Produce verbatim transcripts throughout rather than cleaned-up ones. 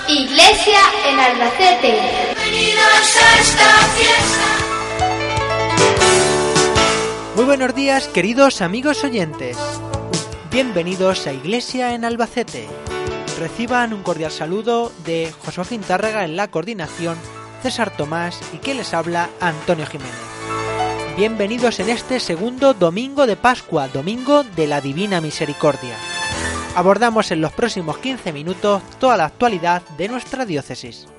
Iglesia en Albacete. Bienvenidos a esta fiesta. Muy buenos días, queridos amigos oyentes. Bienvenidos a Iglesia en Albacete. Reciban un cordial saludo de José Joaquín Tárrega en la coordinación, César Tomás y que les habla Antonio Jiménez. Bienvenidos en este segundo domingo de Pascua, domingo de la Divina Misericordia. Abordamos en los próximos quince minutos toda la actualidad de nuestra diócesis.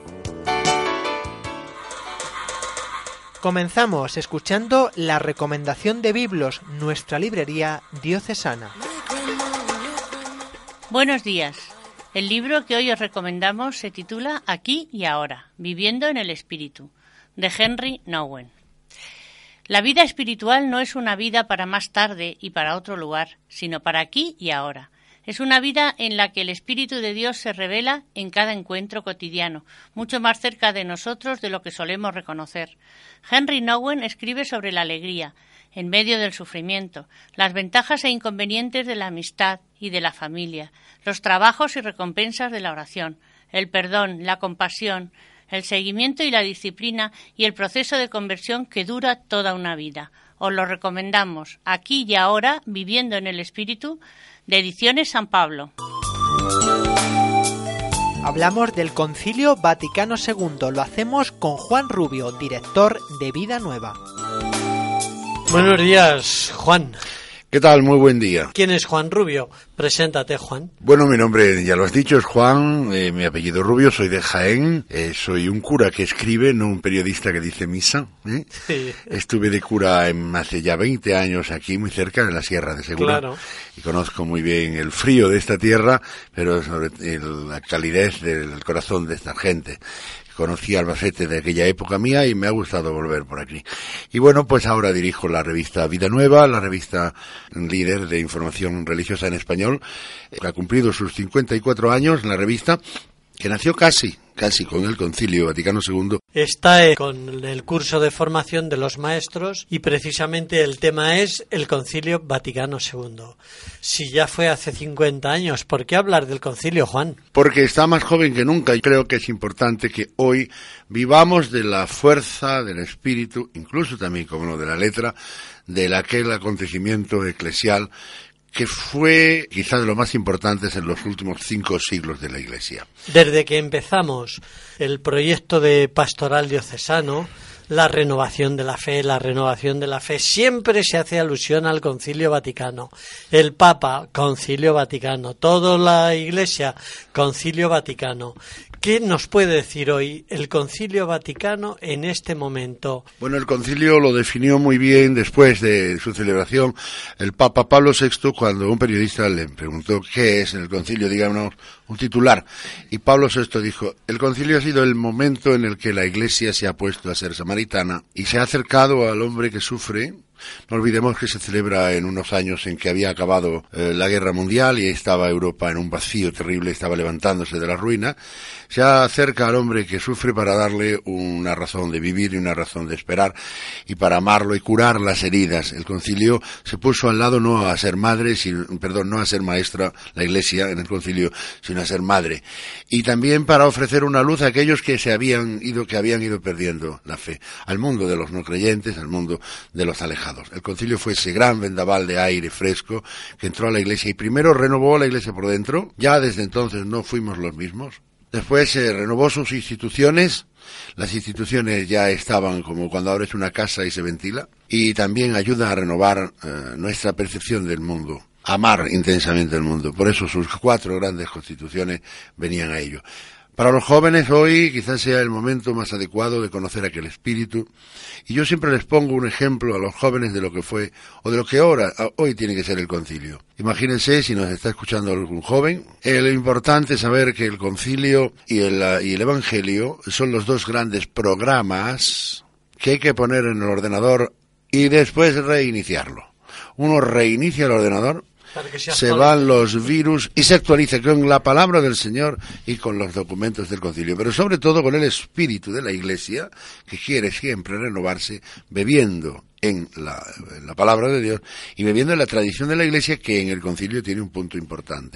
Comenzamos escuchando la recomendación de Biblos, nuestra librería diocesana. Buenos días. El libro que hoy os recomendamos se titula Aquí y Ahora, Viviendo en el Espíritu, de Henry Nouwen. La vida espiritual no es una vida para más tarde y para otro lugar, sino para aquí y ahora. Es una vida en la que el Espíritu de Dios se revela en cada encuentro cotidiano, mucho más cerca de nosotros de lo que solemos reconocer. Henry Nouwen escribe sobre la alegría, en medio del sufrimiento, las ventajas e inconvenientes de la amistad y de la familia, los trabajos y recompensas de la oración, el perdón, la compasión, el seguimiento y la disciplina y el proceso de conversión que dura toda una vida. Os lo recomendamos, Aquí y Ahora, Viviendo en el Espíritu, de Ediciones San Pablo. Hablamos del Concilio Vaticano segundo. Lo hacemos con Juan Rubio, director de Vida Nueva. Buenos días, Juan. ¿Qué tal? Muy buen día. ¿Quién es Juan Rubio? Preséntate, Juan. Bueno, mi nombre, ya lo has dicho, es Juan, eh, mi apellido Rubio, soy de Jaén, eh, soy un cura que escribe, no un periodista que dice misa. ¿eh? Sí. Estuve de cura en, hace ya veinte años aquí, muy cerca, en la Sierra de Segura. Claro. Y conozco muy bien el frío de esta tierra, pero sobre el, la calidez del corazón de esta gente. Conocí Albacete de aquella época mía y me ha gustado volver por aquí. Y bueno, pues ahora dirijo la revista Vida Nueva, la revista líder de información religiosa en español. Ha cumplido sus cincuenta y cuatro años la revista, que nació casi, casi con el Concilio Vaticano segundo. Está con el curso de formación de los maestros y precisamente el tema es el Concilio Vaticano segundo. Si ya fue hace cincuenta años, ¿por qué hablar del concilio, Juan? Porque está más joven que nunca y creo que es importante que hoy vivamos de la fuerza del espíritu, incluso también, como no, de la letra, de aquel acontecimiento eclesial que fue quizá de lo más importantes en los últimos cinco siglos de la Iglesia. Desde que empezamos el proyecto de pastoral diocesano, la renovación de la fe, la renovación de la fe, siempre se hace alusión al Concilio Vaticano. El Papa, Concilio Vaticano, toda la Iglesia, Concilio Vaticano. ¿Qué nos puede decir hoy el Concilio Vaticano en este momento? Bueno, el concilio lo definió muy bien después de su celebración el Papa Pablo sexto, cuando un periodista le preguntó qué es el concilio, digamos, un titular. Y Pablo sexto dijo, el concilio ha sido el momento en el que la Iglesia se ha puesto a ser samaritana y se ha acercado al hombre que sufre. No olvidemos que se celebra en unos años en que había acabado eh, la guerra mundial y estaba Europa en un vacío terrible, estaba levantándose de la ruina. Se acerca al hombre que sufre para darle una razón de vivir y una razón de esperar y para amarlo y curar las heridas. El concilio se puso al lado no a ser madre, sino, perdón, no a ser maestra, la Iglesia en el concilio, sino a ser madre. Y también para ofrecer una luz a aquellos que se habían ido, que habían ido perdiendo la fe, al mundo de los no creyentes, al mundo de los alejados. El concilio fue ese gran vendaval de aire fresco que entró a la Iglesia y primero renovó a la Iglesia por dentro. Ya desde entonces no fuimos los mismos. Después se eh, renovó sus instituciones. Las instituciones ya estaban como cuando abres una casa y se ventila. Y también ayuda a renovar eh, nuestra percepción del mundo. Amar intensamente el mundo. Por eso sus cuatro grandes constituciones venían a ello. Para los jóvenes hoy quizás sea el momento más adecuado de conocer aquel espíritu. Y yo siempre les pongo un ejemplo a los jóvenes de lo que fue, o de lo que ahora, hoy tiene que ser el concilio. Imagínense, si nos está escuchando algún joven, eh, lo importante es saber que el concilio y el, y el evangelio son los dos grandes programas que hay que poner en el ordenador y después reiniciarlo. Uno reinicia el ordenador, se van los virus y se actualiza con la palabra del Señor y con los documentos del concilio, pero sobre todo con el espíritu de la Iglesia, que quiere siempre renovarse bebiendo en la, en la palabra de Dios y bebiendo en la tradición de la Iglesia, que en el concilio tiene un punto importante.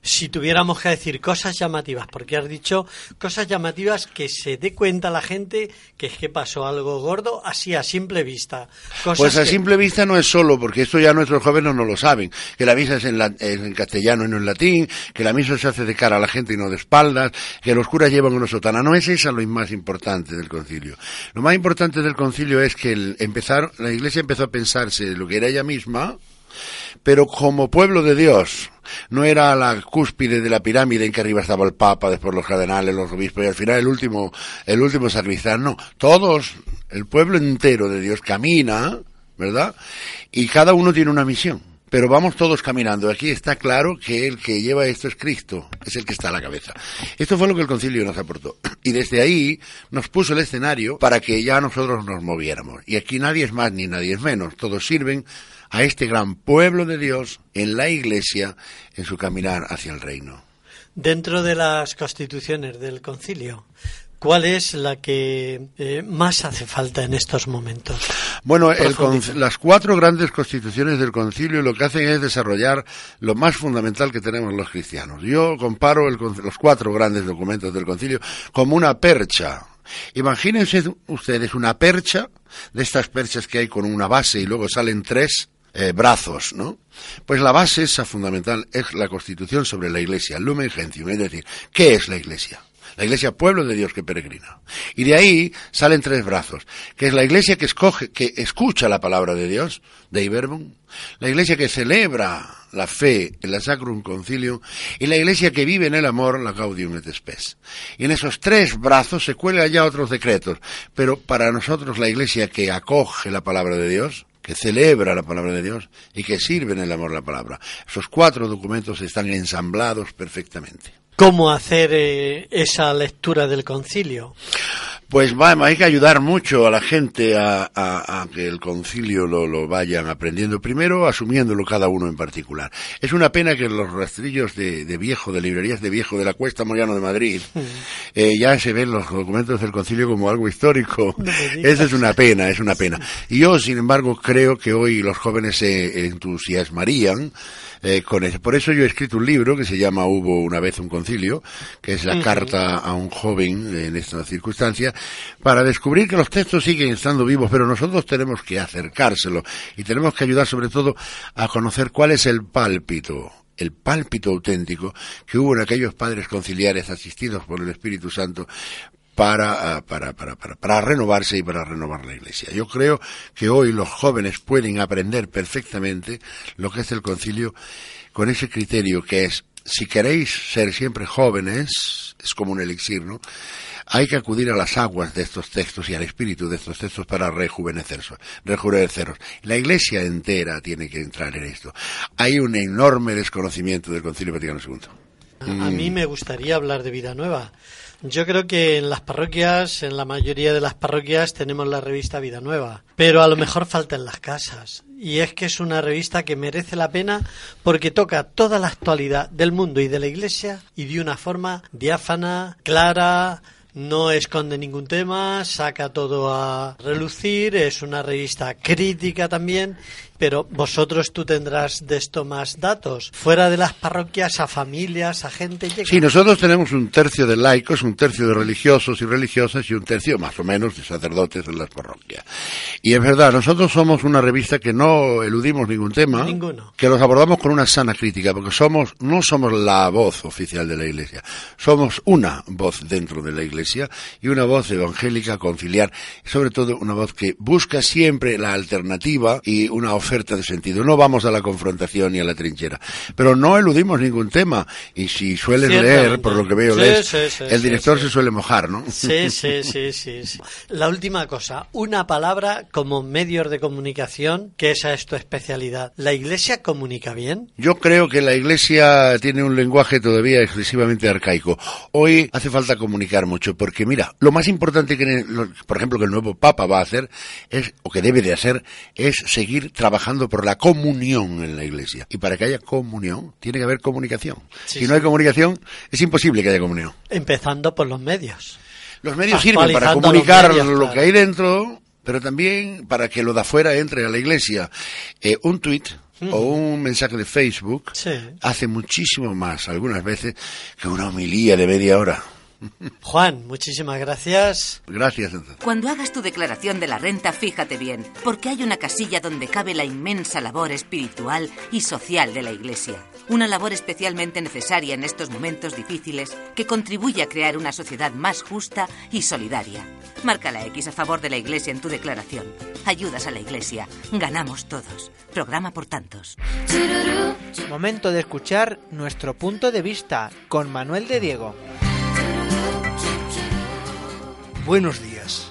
Si tuviéramos que decir cosas llamativas, porque has dicho cosas llamativas que se dé cuenta la gente que es que pasó algo gordo así a simple vista. Cosas pues a que... simple vista no es solo, porque esto ya nuestros jóvenes no lo saben, que la misa es en, la, es en castellano y no en latín, que la misa se hace de cara a la gente y no de espaldas, que los curas llevan una sotana. No es eso lo más importante del concilio. Lo más importante del concilio es que el empezar, la Iglesia empezó a pensarse lo que era ella misma, pero como pueblo de Dios. No era la cúspide de la pirámide en que arriba estaba el Papa, después los cardenales, los obispos y al final el último, el último sacristán. No, todos, el pueblo entero de Dios camina, ¿verdad? Y cada uno tiene una misión. Pero vamos todos caminando. Aquí está claro que el que lleva esto es Cristo, es el que está a la cabeza. Esto fue lo que el concilio nos aportó. Y desde ahí nos puso el escenario para que ya nosotros nos moviéramos. Y aquí nadie es más ni nadie es menos. Todos sirven a este gran pueblo de Dios en la Iglesia en su caminar hacia el reino. Dentro de las constituciones del concilio, ¿cuál es la que eh, más hace falta en estos momentos? Bueno, el con, las cuatro grandes constituciones del concilio lo que hacen es desarrollar lo más fundamental que tenemos los cristianos. Yo comparo el, los cuatro grandes documentos del concilio como una percha. Imagínense ustedes una percha, de estas perchas que hay con una base y luego salen tres Eh, brazos, ¿no? Pues la base esa fundamental es la Constitución sobre la Iglesia, Lumen Gentium, es decir, ¿qué es la Iglesia? La Iglesia, pueblo de Dios que peregrina. Y de ahí salen tres brazos, que es la Iglesia que escoge, que escucha la palabra de Dios, Dei Verbum, la Iglesia que celebra la fe, en la Sacrum Concilium, y la Iglesia que vive en el amor, la Gaudium et Spes. Y en esos tres brazos se cuelgan ya otros decretos, pero para nosotros la Iglesia que acoge la palabra de Dios, que celebra la palabra de Dios y que sirve en el amor la palabra. Esos cuatro documentos están ensamblados perfectamente. ¿Cómo hacer eh, esa lectura del concilio? Pues va, hay que ayudar mucho a la gente a, a, a que el concilio lo, lo vayan aprendiendo. Primero, asumiéndolo cada uno en particular. Es una pena que los rastrillos de, de viejo, de librerías de viejo de la Cuesta Moyano de Madrid, eh, ya se ven los documentos del concilio como algo histórico. No Eso es una pena, es una pena. Y yo, sin embargo, creo que hoy los jóvenes se entusiasmarían Eh, con eso. Por eso yo he escrito un libro que se llama Hubo una vez un concilio, que es la uh-huh. carta a un joven en esta circunstancia, para descubrir que los textos siguen estando vivos, pero nosotros tenemos que acercárselo y tenemos que ayudar sobre todo a conocer cuál es el pálpito, el pálpito auténtico que hubo en aquellos padres conciliares asistidos por el Espíritu Santo Para, para, para, para, para renovarse y para renovar la Iglesia. Yo creo que hoy los jóvenes pueden aprender perfectamente lo que es el concilio con ese criterio que es, si queréis ser siempre jóvenes, es como un elixir, ¿no? Hay que acudir a las aguas de estos textos y al espíritu de estos textos para rejuvenecerse, rejuvenecerlos. La Iglesia entera tiene que entrar en esto. Hay un enorme desconocimiento del Concilio Vaticano segundo. A, a mí me gustaría hablar de Vida Nueva. Yo creo que en las parroquias, en la mayoría de las parroquias, tenemos la revista Vida Nueva, pero a lo mejor falta en las casas. Y es que es una revista que merece la pena porque toca toda la actualidad del mundo y de la Iglesia y de una forma diáfana, clara, no esconde ningún tema, saca todo a relucir, es una revista crítica también. Pero vosotros tú tendrás de esto más datos. Fuera de las parroquias, a familias, a gente... Llega. Sí, nosotros tenemos un tercio de laicos, un tercio de religiosos y religiosas y un tercio más o menos de sacerdotes en las parroquias. Y es verdad, nosotros somos una revista que no eludimos ningún tema. Ninguno. Que los abordamos con una sana crítica, porque somos no somos la voz oficial de la Iglesia. Somos una voz dentro de la Iglesia y una voz evangélica, conciliar, sobre todo una voz que busca siempre la alternativa y una oferta de sentido. No vamos a la confrontación ni a la trinchera, pero no eludimos ningún tema. Y si sueles leer, por lo que veo, sí, lees, sí, sí, el director sí, se sí. suele mojar, ¿no? Sí, sí, sí, sí, sí. La última cosa, una palabra como medios de comunicación, que esa es tu especialidad. ¿La Iglesia comunica bien? Yo creo que la Iglesia tiene un lenguaje todavía excesivamente arcaico. Hoy hace falta comunicar mucho, porque mira, lo más importante que, por ejemplo, que el nuevo Papa va a hacer, es, o que debe de hacer, es seguir trabajando trabajando por la comunión en la Iglesia. Y para que haya comunión, tiene que haber comunicación. Sí, si no sí. hay comunicación, es imposible que haya comunión. Empezando por los medios. Los medios sirven para comunicar medios, lo claro. que hay dentro, pero también para que lo de afuera entre a la iglesia. Eh, un tuit o un mensaje de Facebook sí. hace muchísimo más, algunas veces, que una homilía de media hora. Juan, muchísimas gracias. Gracias. Cuando hagas tu declaración de la renta, fíjate bien, porque hay una casilla donde cabe la inmensa labor espiritual y social de la Iglesia. Una labor especialmente necesaria en estos momentos difíciles que contribuye a crear una sociedad más justa y solidaria. Marca la X a favor de la Iglesia en tu declaración. Ayudas a la Iglesia. Ganamos todos. Programa por tantos. Momento de escuchar nuestro punto de vista con Manuel de Diego. Buenos días.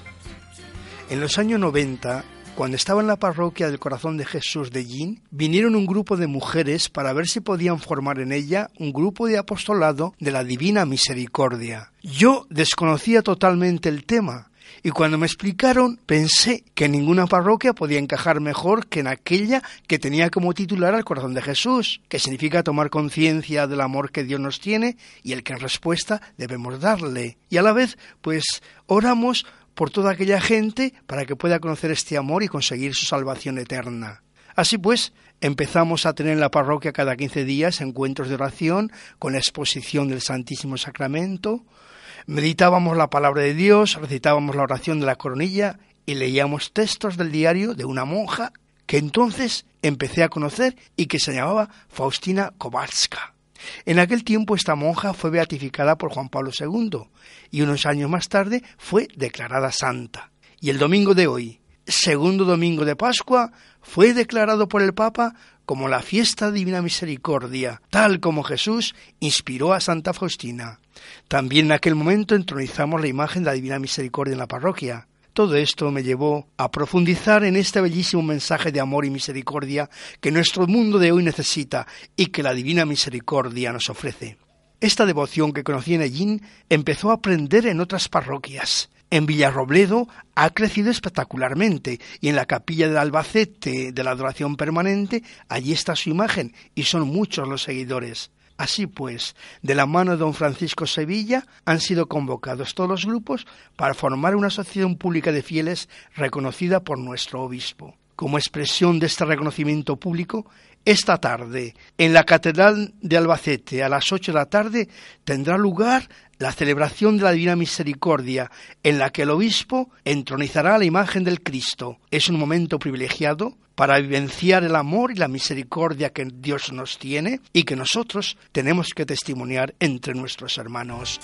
En los años noventa, cuando estaba en la parroquia del Corazón de Jesús de Yin, vinieron un grupo de mujeres para ver si podían formar en ella un grupo de apostolado de la Divina Misericordia. Yo desconocía totalmente el tema, y cuando me explicaron pensé que ninguna parroquia podía encajar mejor que en aquella que tenía como titular al Corazón de Jesús, que significa tomar conciencia del amor que Dios nos tiene y el que en respuesta debemos darle. Y a la vez, pues, oramos por toda aquella gente para que pueda conocer este amor y conseguir su salvación eterna. Así pues, empezamos a tener en la parroquia cada quince días encuentros de oración con la exposición del Santísimo Sacramento. Meditábamos la palabra de Dios, recitábamos la oración de la coronilla y leíamos textos del diario de una monja que entonces empecé a conocer y que se llamaba Faustina Kowalska. En aquel tiempo esta monja fue beatificada por Juan Pablo segundo y unos años más tarde fue declarada santa. Y el domingo de hoy, segundo domingo de Pascua, fue declarado por el Papa como la fiesta de Divina Misericordia, tal como Jesús inspiró a Santa Faustina. También en aquel momento entronizamos la imagen de la Divina Misericordia en la parroquia. Todo esto me llevó a profundizar en este bellísimo mensaje de amor y misericordia que nuestro mundo de hoy necesita y que la Divina Misericordia nos ofrece. Esta devoción que conocí en Ellín empezó a aprender en otras parroquias. En Villarrobledo ha crecido espectacularmente y en la capilla del Albacete de la adoración permanente allí está su imagen y son muchos los seguidores. Así pues, de la mano de don Francisco Sevilla han sido convocados todos los grupos para formar una asociación pública de fieles reconocida por nuestro obispo. Como expresión de este reconocimiento público, esta tarde, en la Catedral de Albacete, a las ocho de la tarde, tendrá lugar la celebración de la Divina Misericordia, en la que el obispo entronizará la imagen del Cristo. Es un momento privilegiado para vivenciar el amor y la misericordia que Dios nos tiene y que nosotros tenemos que testimoniar entre nuestros hermanos.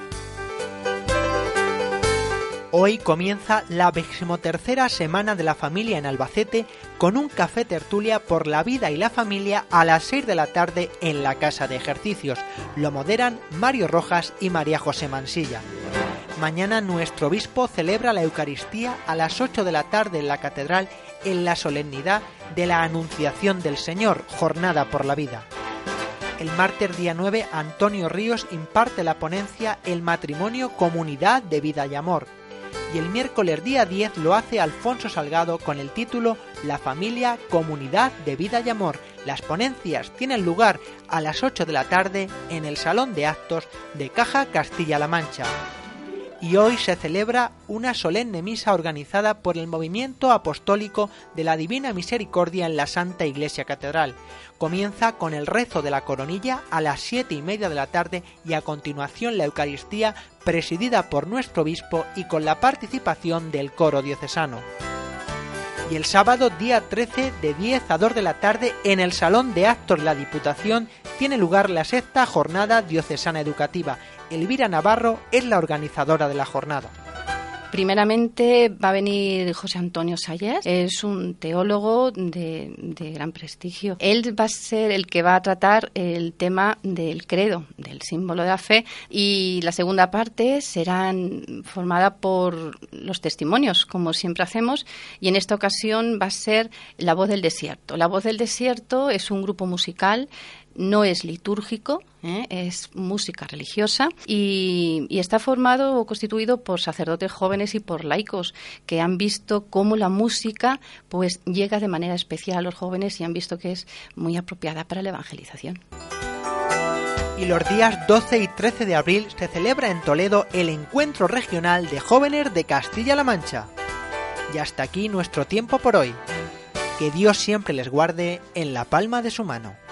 Hoy comienza la vigésimotercera semana de la familia en Albacete con un café tertulia por la vida y la familia a las seis de la tarde en la Casa de Ejercicios. Lo moderan Mario Rojas y María José Mansilla. Mañana nuestro obispo celebra la Eucaristía a las ocho de la tarde en la Catedral en la solemnidad de la Anunciación del Señor, Jornada por la Vida. El martes día nueve, Antonio Ríos imparte la ponencia El matrimonio, comunidad de vida y amor. Y el miércoles día diez lo hace Alfonso Salgado con el título La familia, comunidad de vida y amor. Las ponencias tienen lugar a las ocho de la tarde en el Salón de Actos de Caja Castilla-La Mancha. Y hoy se celebra una solemne misa organizada por el Movimiento Apostólico de la Divina Misericordia en la Santa Iglesia Catedral. Comienza con el rezo de la coronilla a las siete y media de la tarde y a continuación la Eucaristía presidida por nuestro obispo y con la participación del coro diocesano. Y el sábado día trece de diez a dos de la tarde en el Salón de Actos de la Diputación tiene lugar la sexta Jornada Diocesana Educativa. Elvira Navarro es la organizadora de la jornada. Primeramente va a venir José Antonio Sayers, es un teólogo de, de gran prestigio. Él va a ser el que va a tratar el tema del credo, del símbolo de la fe, y la segunda parte será formada por los testimonios, como siempre hacemos, y en esta ocasión va a ser La Voz del Desierto. La Voz del Desierto es un grupo musical, no es litúrgico, ¿eh? Es música religiosa y, y está formado o constituido por sacerdotes jóvenes y por laicos que han visto cómo la música pues llega de manera especial a los jóvenes y han visto que es muy apropiada para la evangelización. Y los días doce y trece de abril se celebra en Toledo el Encuentro Regional de Jóvenes de Castilla-La Mancha. Y hasta aquí nuestro tiempo por hoy. Que Dios siempre les guarde en la palma de su mano.